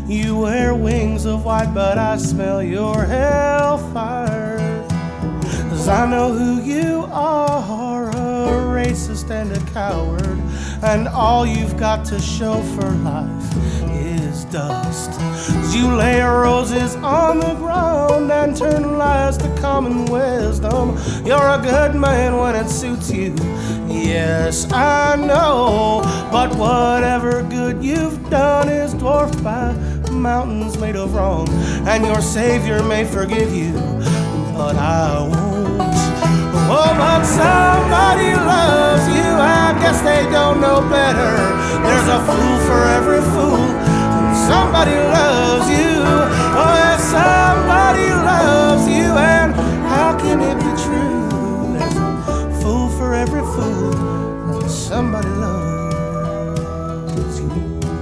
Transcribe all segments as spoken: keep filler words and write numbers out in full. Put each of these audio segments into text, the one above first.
You wear wings of white, but I smell your hellfire. 'Cause I know who you are, a racist and a coward, and all you've got to show for life is dust. 'Cause you lay roses on the ground and turn lies to common wisdom. You're a good man when it suits you, yes, I know. But whatever good you've done is dwarfed by mountains made of wrong. And your Savior may forgive you, but I won't. Oh, but somebody loves you, I guess they don't know better. There's a fool for every fool, and somebody loves you. Oh, yes, somebody loves you, and how can it be true? There's a fool for every fool, and somebody loves you.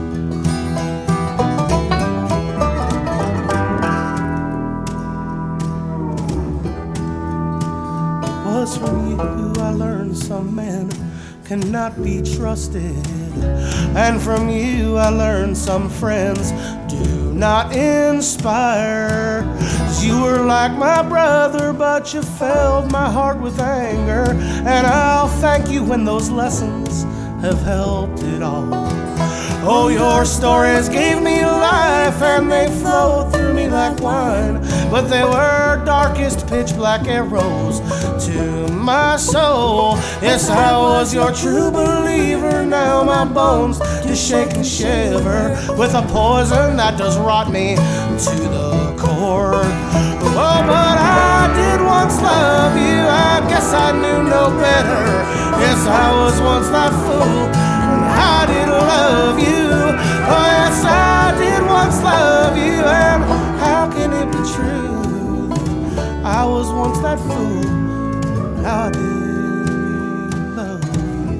Was from you I learned some men cannot be trusted, and from you I learned some friends do not inspire. 'Cause you were like my brother, but you filled my heart with anger, and I'll thank you when those lessons have helped it all. Oh, your stories gave me life, and they flowed through me like wine, but they were darkest pitch black arrows to my soul. Yes, I was your true believer, now my bones do shake and shiver with a poison that does rot me to the core. Oh, but I did once love you, I guess I knew no better. Yes, I was once that fool, and I did love you. Oh, yes, I did once love you, and how can it be true? I was once that fool, and I did love you.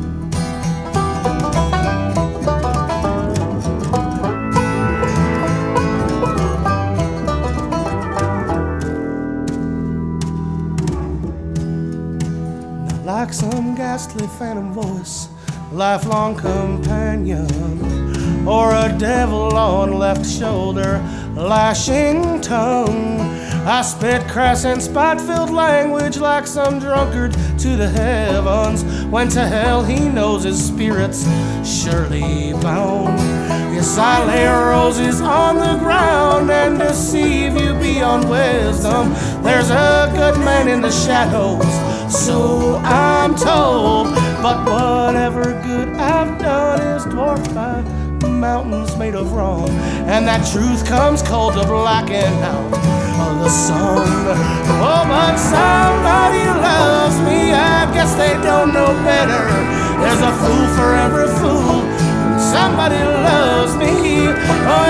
Now, like some ghastly phantom voice, lifelong companion, or a devil on left shoulder, lashing tongue, I spit crass and spite-filled language like some drunkard to the heavens. When to hell he knows his spirit's surely bound. Yes, I lay roses on the ground and deceive you beyond wisdom. There's a good man in the shadows, so I'm told. But whatever good I've done is dwarfed by mountains made of wrong, and that truth comes cold to blacken out of the sun. Oh, but somebody loves me, I guess they don't know better. There's a fool for every fool, and somebody loves me. Oh,